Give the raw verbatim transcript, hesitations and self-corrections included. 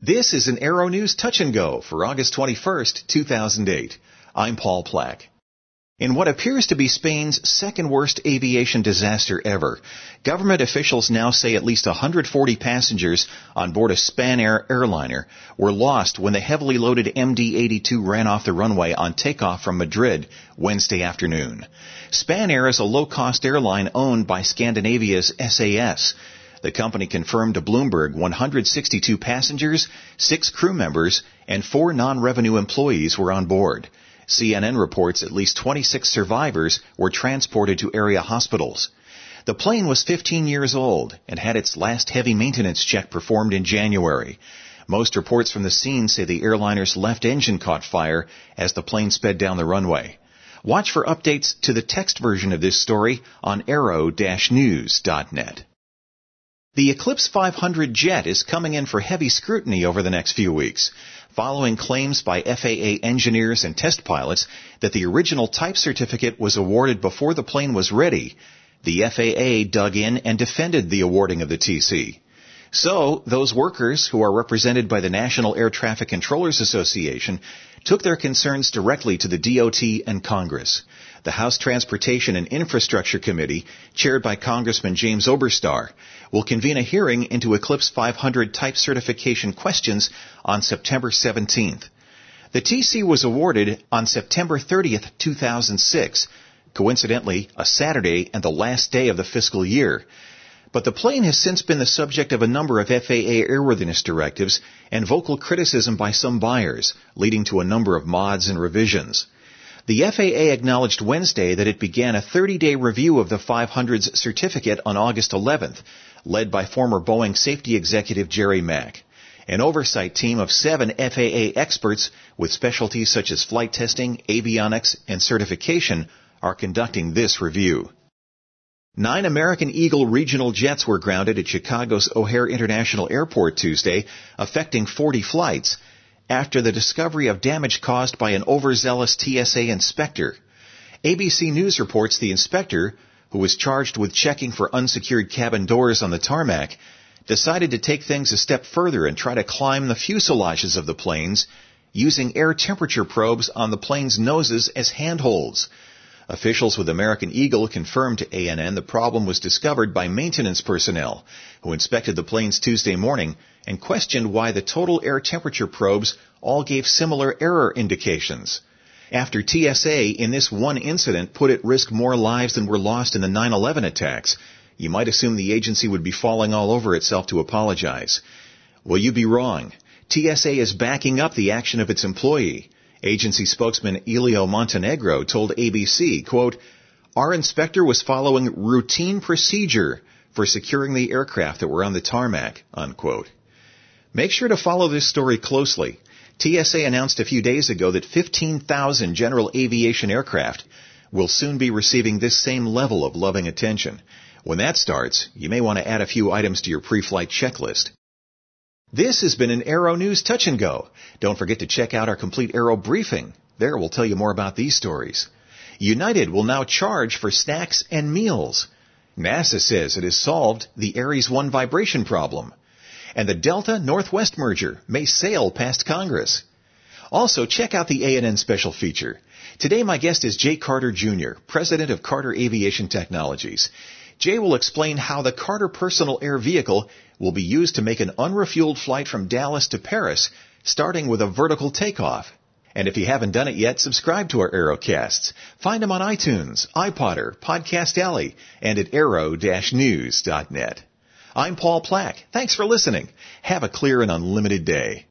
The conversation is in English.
This is an Aero News Touch and Go for August twenty-first, two thousand eight. I'm Paul Plack. In what appears to be Spain's second worst aviation disaster ever, government officials now say at least one hundred forty passengers on board a Spanair airliner were lost when the heavily loaded M D eighty-two ran off the runway on takeoff from Madrid Wednesday afternoon. Spanair is a low-cost airline owned by Scandinavia's S A S. The company confirmed to Bloomberg one hundred sixty-two passengers, six crew members, and four non-revenue employees were on board. C N N reports at least twenty-six survivors were transported to area hospitals. The plane was fifteen years old and had its last heavy maintenance check performed in January. Most reports from the scene say the airliner's left engine caught fire as the plane sped down the runway. Watch for updates to the text version of this story on aero dash news dot net. The Eclipse five hundred jet is coming in for heavy scrutiny over the next few weeks, following claims by F A A engineers and test pilots that the original type certificate was awarded before the plane was ready. The F A A dug in and defended the awarding of the T C. So, those workers, who are represented by the National Air Traffic Controllers Association, took their concerns directly to the D O T and Congress. The House Transportation and Infrastructure Committee, chaired by Congressman James Oberstar, will convene a hearing into Eclipse five hundred type certification questions on September seventeenth. The T C was awarded on September thirtieth, two thousand six, coincidentally a Saturday and the last day of the fiscal year. But the plane has since been the subject of a number of F A A airworthiness directives and vocal criticism by some buyers, leading to a number of mods and revisions. The F A A acknowledged Wednesday that it began a thirty-day review of the five hundred's certificate on August eleventh, led by former Boeing safety executive Jerry Mack. An oversight team of seven F A A experts with specialties such as flight testing, avionics, and certification are conducting this review. Nine American Eagle regional jets were grounded at Chicago's O'Hare International Airport Tuesday, affecting forty flights, after the discovery of damage caused by an overzealous T S A inspector. A B C News reports the inspector, who was charged with checking for unsecured cabin doors on the tarmac, decided to take things a step further and try to climb the fuselages of the planes, using air temperature probes on the plane's noses as handholds. Officials with American Eagle confirmed to A N N the problem was discovered by maintenance personnel, who inspected the planes Tuesday morning and questioned why the total air temperature probes all gave similar error indications. After T S A in this one incident put at risk more lives than were lost in the nine eleven attacks, you might assume the agency would be falling all over itself to apologize. Well, you'd be wrong. T S A is backing up the action of its employee. Agency spokesman Elio Montenegro told A B C, quote, "Our inspector was following routine procedure for securing the aircraft that were on the tarmac," unquote. Make sure to follow this story closely. T S A announced a few days ago that fifteen thousand general aviation aircraft will soon be receiving this same level of loving attention. When that starts, you may want to add a few items to your pre-flight checklist. This has been an Aero News Touch and Go. Don't forget to check out our complete Aero briefing. There we'll tell you more about these stories. United will now charge for snacks and meals. NASA says it has solved the Ares one vibration problem. And the Delta Northwest merger may sail past Congress. Also, check out the A N N special feature. Today my guest is Jay Carter Junior, president of Carter Aviation Technologies. Jay will explain how the Carter Personal Air Vehicle will be used to make an unrefueled flight from Dallas to Paris, starting with a vertical takeoff. And if you haven't done it yet, subscribe to our Aerocasts. Find them on iTunes, iPodder, Podcast Alley, and at aero dash news dot net. I'm Paul Plack. Thanks for listening. Have a clear and unlimited day.